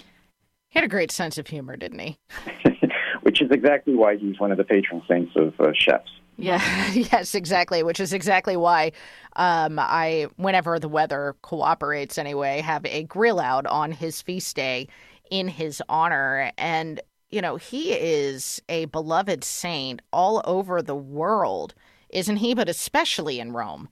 He had a great sense of humor, didn't he? Which is exactly why he's one of the patron saints of uh, chefs. Yeah, yes, exactly. Which is exactly why um, I, whenever the weather cooperates anyway, have a grill out on his feast day in his honor. And, you know, he is a beloved saint all over the world, isn't he? But especially in Rome.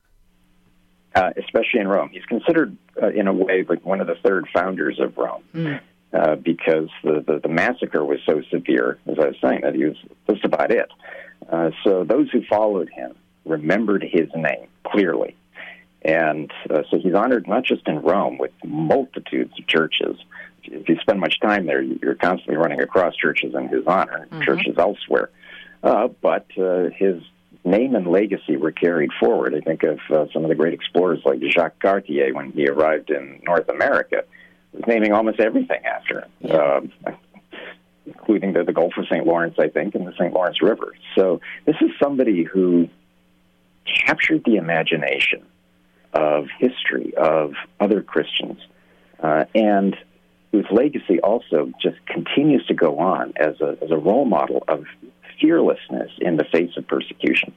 Uh, especially in Rome. He's considered, uh, in a way, like one of the third founders of Rome. Mm. Uh, because the, the, the massacre was so severe, as I was saying, that he was just about it. Uh, so those who followed him remembered his name clearly. And uh, so he's honored not just in Rome with multitudes of churches. If you spend much time there, you're constantly running across churches in his honor, mm-hmm. churches elsewhere. Uh, but uh, his name and legacy were carried forward. I think of uh, some of the great explorers like Jacques Cartier when he arrived in North America. Was naming almost everything after him, yeah. uh, including the, the Gulf of Saint Lawrence, I think, and the Saint Lawrence River. So this is somebody who captured the imagination of history, of other Christians, uh, and whose legacy also just continues to go on as a, as a role model of fearlessness in the face of persecution.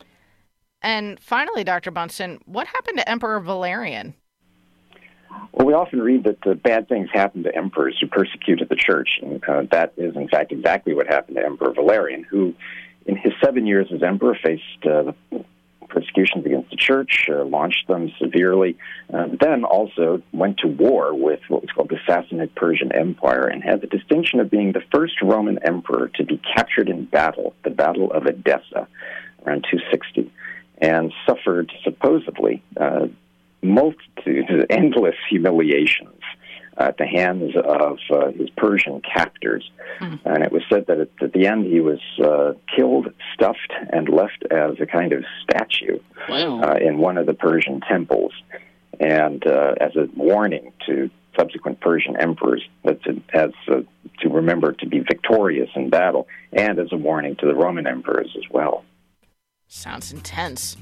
And finally, Doctor Bunson, what happened to Emperor Valerian? Well, we often read that uh, bad things happen to emperors who persecuted the church, and uh, that is, in fact, exactly what happened to Emperor Valerian, who, in his seven years as emperor, faced uh, persecutions against the church, uh, launched them severely, uh, but then also went to war with what was called the Sassanid Persian Empire, and had the distinction of being the first Roman emperor to be captured in battle, the Battle of Edessa, around two sixty, and suffered, supposedly, uh, multitudes, endless humiliations uh, at the hands of uh, his Persian captors. Hmm. And it was said that at, at the end he was uh, killed, stuffed, and left as a kind of statue wow. uh, in one of the Persian temples. And uh, as a warning to subsequent Persian emperors that to, as uh, to remember to be victorious in battle, and as a warning to the Roman emperors as well. Sounds intense.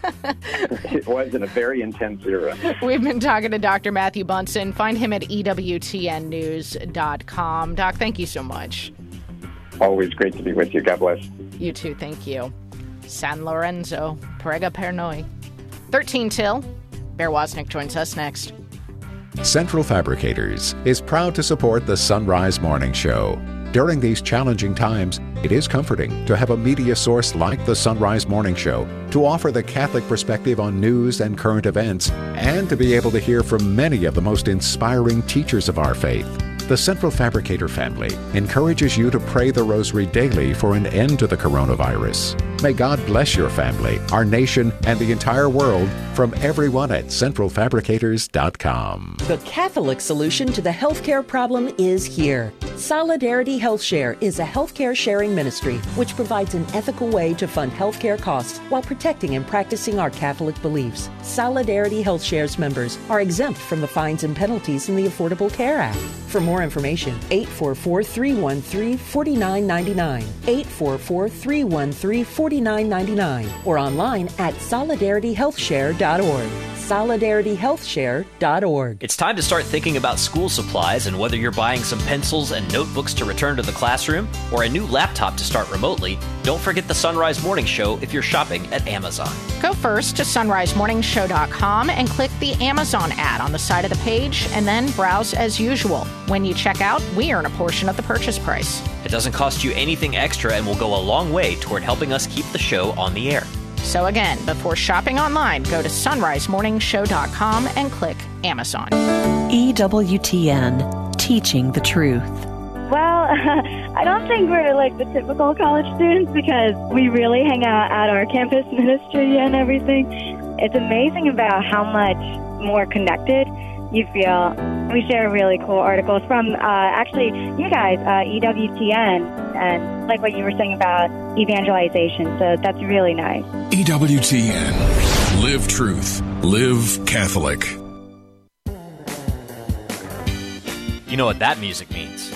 It was in a very intense era. We've been talking to Doctor Matthew Bunson. Find him at E W T N news dot com. Doc, thank you so much. Always great to be with you. God bless. You too. Thank you. San Lorenzo, Prega per noi. thirteen till. Bear Wozniak joins us next. Central Fabricators is proud to support the Sunrise Morning Show. During these challenging times, it is comforting to have a media source like the Sunrise Morning Show to offer the Catholic perspective on news and current events, and to be able to hear from many of the most inspiring teachers of our faith. The Central Fabricator family encourages you to pray the Rosary daily for an end to the coronavirus. May God bless your family, our nation, and the entire world from everyone at central fabricators dot com. The Catholic solution to the healthcare problem is here. Solidarity Health Share is a healthcare sharing ministry which provides an ethical way to fund healthcare costs while protecting and practicing our Catholic beliefs. Solidarity Health Share's members are exempt from the fines and penalties in the Affordable Care Act. For more information, eight four four, three one three, four nine nine nine, eight four four, three one three, four nine nine nine, or online at solidarity health share dot org. solidarity health share dot org. It's time to start thinking about school supplies, and whether you're buying some pencils and notebooks to return to the classroom or a new laptop to start remotely, don't forget the Sunrise Morning Show if you're shopping at Amazon. Go first to sunrise morning show dot com and click the Amazon ad on the side of the page, and then browse as usual. When you check out, we earn a portion of the purchase price. It doesn't cost you anything extra and will go a long way toward helping us keep the show on the air. So again, before shopping online, go to sunrise morning show dot com and click Amazon. E W T N, teaching the truth. Well, I don't think we're like the typical college students because we really hang out at our campus ministry and everything. It's amazing about how much more connected you feel. We share really cool articles from, uh, actually, you guys, uh, E W T N, and like what you were saying about evangelization. So that's really nice. E W T N. Live truth. Live Catholic. You know what that music means.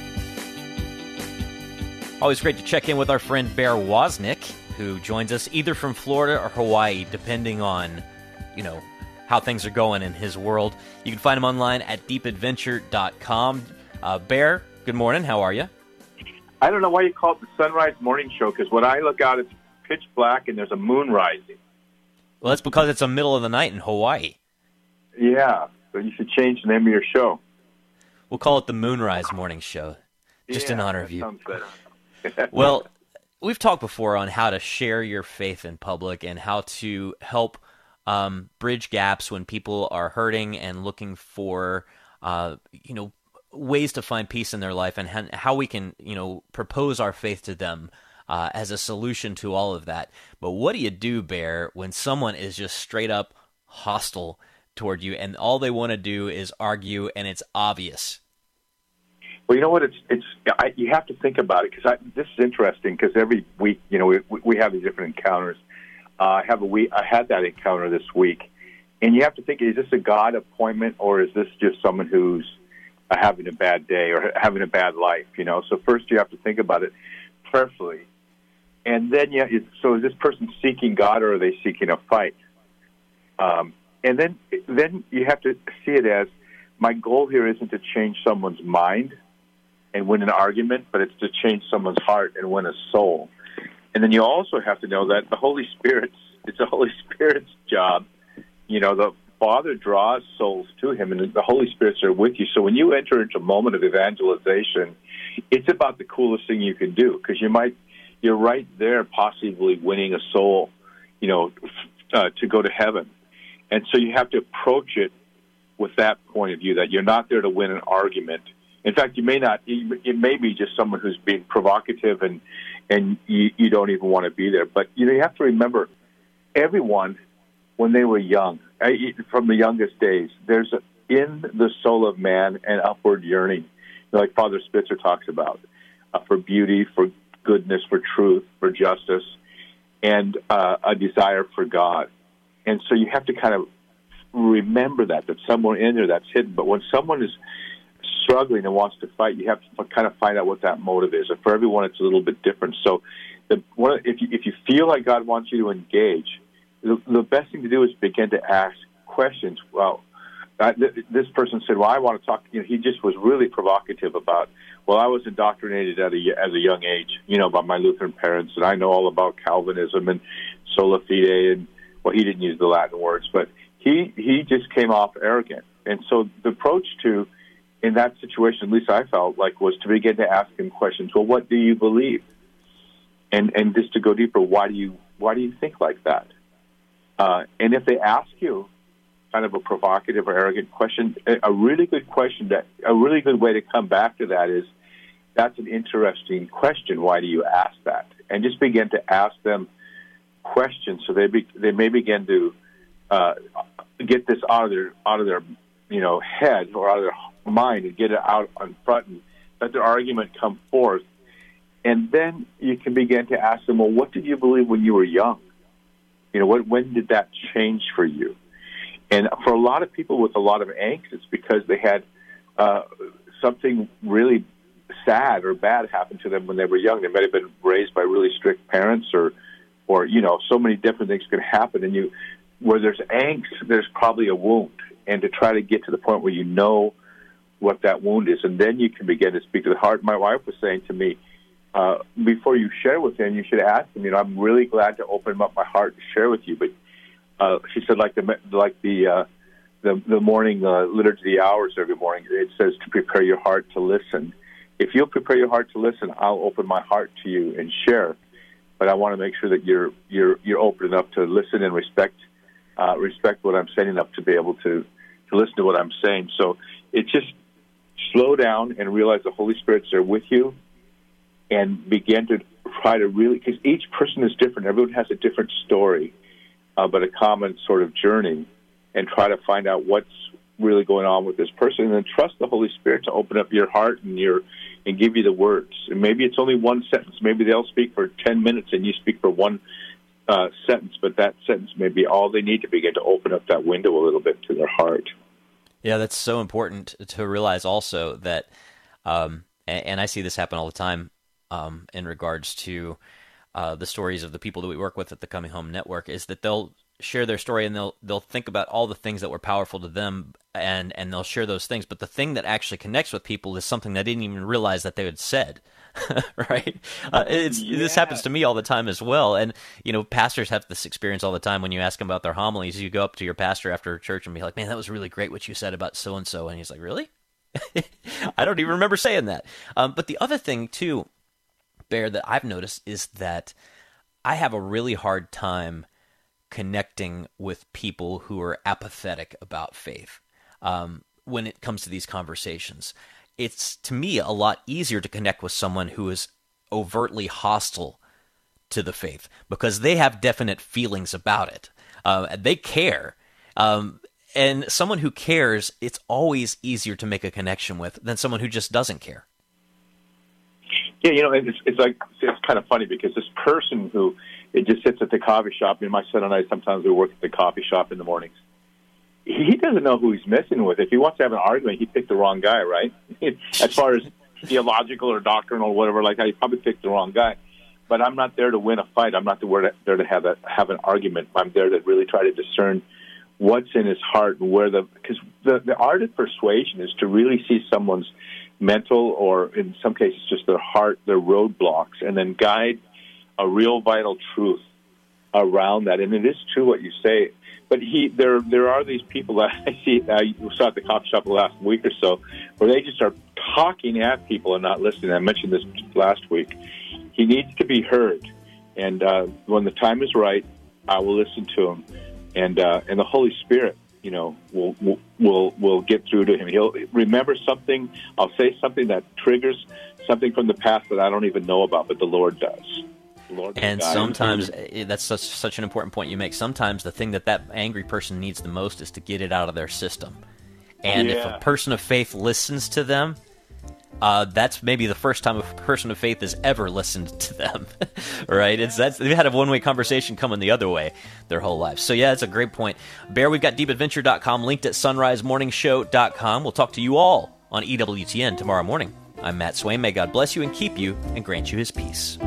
Always great to check in with our friend Bear Wozniak, who joins us either from Florida or Hawaii, depending on, you know, how things are going in his world. You can find him online at deep adventure dot com. Uh, Bear, good morning. How are you? I don't know why you call it the Sunrise Morning Show, because when I look out, it's pitch black and there's a moon rising. Well, that's because it's the middle of the night in Hawaii. Yeah, so you should change the name of your show. We'll call it the Moonrise Morning Show, just yeah, in honor of you. Sounds better. Well, we've talked before on how to share your faith in public and how to help um, bridge gaps when people are hurting and looking for, uh, you know, ways to find peace in their life, and how we can, you know, propose our faith to them uh, as a solution to all of that. But what do you do, Bear, when someone is just straight up hostile toward you and all they want to do is argue and it's obvious? Well, you know what? It's it's I, you have to think about it, because this is interesting, because every week, you know, we we have these different encounters. Uh, I have a week. I had that encounter this week, and you have to think: is this a God appointment, or is this just someone who's uh, having a bad day or having a bad life? You know. So first, you have to think about it prayerfully, and then yeah. So is this person seeking God, or are they seeking a fight? Um, and then then you have to see it as, my goal here isn't to change someone's mind and win an argument, but it's to change someone's heart and win a soul. And then you also have to know that the Holy Spirit's, it's the Holy Spirit's job. You know, the Father draws souls to Him, and the Holy Spirit's there with you. So when you enter into a moment of evangelization, it's about the coolest thing you can do, because you might, you're right there possibly winning a soul, you know, uh, to go to heaven. And so you have to approach it with that point of view, that you're not there to win an argument. In fact, you may not. It may be just someone who's being provocative, and and you, you don't even want to be there. But you know, you have to remember, everyone, when they were young, from the youngest days, there's a, in the soul of man an upward yearning, like Father Spitzer talks about, uh, for beauty, for goodness, for truth, for justice, and uh, a desire for God. And so you have to kind of remember that, that somewhere in there that's hidden. But when someone is struggling and wants to fight, you have to kind of find out what that motive is. And for everyone, it's a little bit different. So the, one, if, you, if you feel like God wants you to engage, the, the best thing to do is begin to ask questions. Well, I, th- this person said, well, I want to talk. You know, he just was really provocative about, well, I was indoctrinated at a, as a young age, you know, by my Lutheran parents, and I know all about Calvinism and sola fide, and, well, he didn't use the Latin words, but he, he just came off arrogant. And so the approach to, in that situation, at least I felt like, was to begin to ask him questions. Well, what do you believe? And and just to go deeper, why do you why do you think like that? Uh, and if they ask you kind of a provocative or arrogant question, a really good question, that a really good way to come back to that is, that's an interesting question. Why do you ask that? And just begin to ask them questions, so they be, they may begin to uh, get this out of their out of their you know head or out of their mind, and get it out on front and let their argument come forth. And then you can begin to ask them, well, what did you believe when you were young? You know, what, when did that change for you? And for a lot of people with a lot of angst, it's because they had uh, something really sad or bad happen to them when they were young. They might have been raised by really strict parents, or, or you know, so many different things can happen. And you, where there's angst, there's probably a wound. And to try to get to the point where you know what that wound is, and then you can begin to speak to the heart. My wife was saying to me, uh, before you share with him, you should ask him, you know, I'm really glad to open up my heart to share with you. But uh, she said, like the like the uh, the, the morning uh, liturgy of the hours every morning, it says to prepare your heart to listen. if you'll prepare your heart to listen, I'll open my heart to you and share. But I want to make sure that you're you're you're open enough to listen and respect uh, respect what I'm saying enough to be able to, to listen to what I'm saying. So it's just slow down and realize the Holy Spirit's there with you, and begin to try to really, because each person is different. Everyone has a different story, uh, but a common sort of journey, and try to find out what's really going on with this person, and then trust the Holy Spirit to open up your heart and your and give you the words. And maybe it's only one sentence. Maybe they'll speak for ten minutes and you speak for one uh, sentence, but that sentence may be all they need to begin to open up that window a little bit to their heart. Yeah, that's so important to realize also that, um, and, and I see this happen all the time um, in regards to uh, the stories of the people that we work with at the Coming Home Network, is that they'll share their story and they'll they'll think about all the things that were powerful to them, and and they'll share those things. But the thing that actually connects with people is something they didn't even realize that they had said. Right? Uh, it's yeah. This happens to me all the time as well. And you know, pastors have this experience all the time. When you ask them about their homilies, you go up to your pastor after church and be like, "Man, that was really great what you said about so and so," and he's like, "Really? I don't even remember saying that." Um, but the other thing too, Bear, that I've noticed is that I have a really hard time connecting with people who are apathetic about faith. Um, when it comes to these conversations, it's, to me, a lot easier to connect with someone who is overtly hostile to the faith, because they have definite feelings about it. Uh, they care. Um, and someone who cares, it's always easier to make a connection with than someone who just doesn't care. Yeah, you know, it's, it's like, it's kind of funny because this person who, it just sits at the coffee shop. And my son and I, sometimes we work at the coffee shop in the mornings. He doesn't know who he's messing with. If he wants to have an argument, he picked the wrong guy, right? As far as theological or doctrinal or whatever like that, he probably picked the wrong guy. But I'm not there to win a fight. I'm not there to have a, have an argument. I'm there to really try to discern what's in his heart and where the, because the, the art of persuasion is to really see someone's mental, or in some cases just their heart, their roadblocks, and then guide a real vital truth around that. And it is true what you say. But he, there, there are these people that I see. I saw at the coffee shop the last week or so, where they just are talking at people and not listening. I mentioned this last week. He needs to be heard, and uh, when the time is right, I will listen to him, and uh, and the Holy Spirit, you know, will will will get through to him. He'll remember something. I'll say something that triggers something from the past that I don't even know about, but the Lord does. Lord and sometimes, that's such, such an important point you make, sometimes the thing that that angry person needs the most is to get it out of their system. And yeah. if a person of faith listens to them, uh, that's maybe the first time a person of faith has ever listened to them, right? It's that's they've had a one-way conversation coming the other way their whole lives. So yeah, it's a great point. Bear, we've got deep adventure dot com linked at sunrise morning show dot com. We'll talk to you all on E W T N tomorrow morning. I'm Matt Swain. May God bless you and keep you and grant you his peace.